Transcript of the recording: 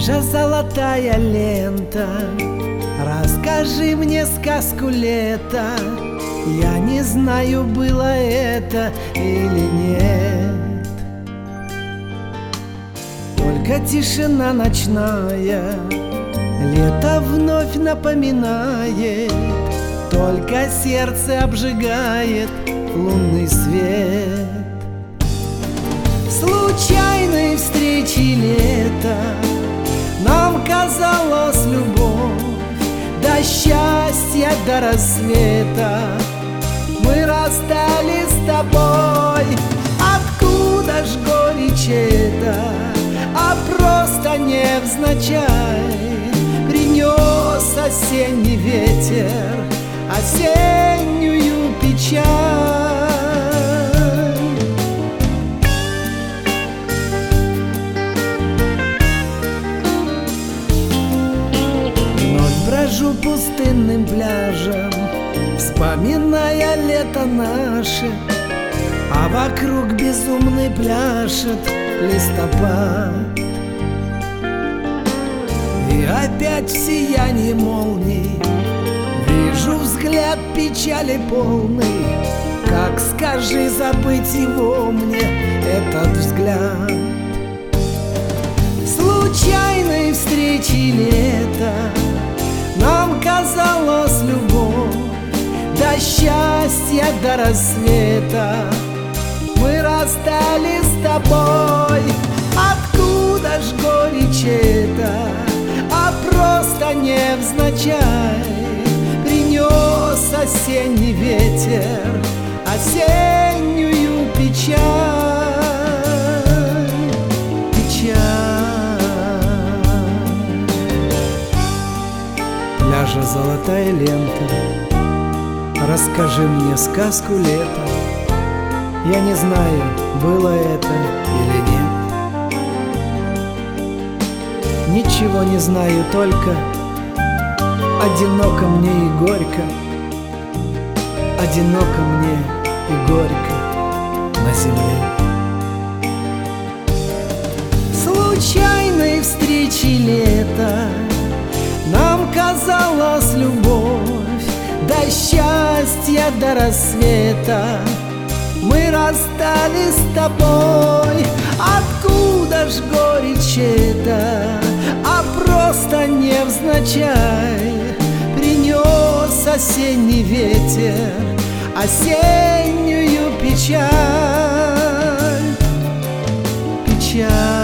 Пляжа золотая лента, расскажи мне сказку лета. Я не знаю, было это или нет. Только тишина ночная лето вновь напоминает. Только сердце обжигает лунный свет. Случайной встречи лета нам казалась любовь. До счастья, до рассвета мы расстались с тобой. Откуда ж горечь эта, а просто невзначай принес осенний ветер осеннюю печаль. Вновь брожу пустынным пляжем, вспоминая лето наше, а вокруг безумный пляшет листопад. И опять в сиянии молний вижу взгляд печали полный. Как, скажи, забыть его мне, этот взгляд? Случайной встречи лета нам казалась любовь. До счастья, до рассвета мы расстались с тобой. Откуда ж горечь эта, а просто невзначай принес осенний ветер осеннюю печаль. Печаль. Пляжа золотая лента, расскажи мне сказку лета. Я не знаю, было это или нет. Ничего не знаю, только одиноко мне и горько. Одиноко мне и горько на земле. Случайной встречи лета нам казалась любовь. До счастья, до рассвета мы расстались с тобой. Откуда ж горечь эта, а просто невзначай принес осенний ветер осеннюю печаль. Печаль.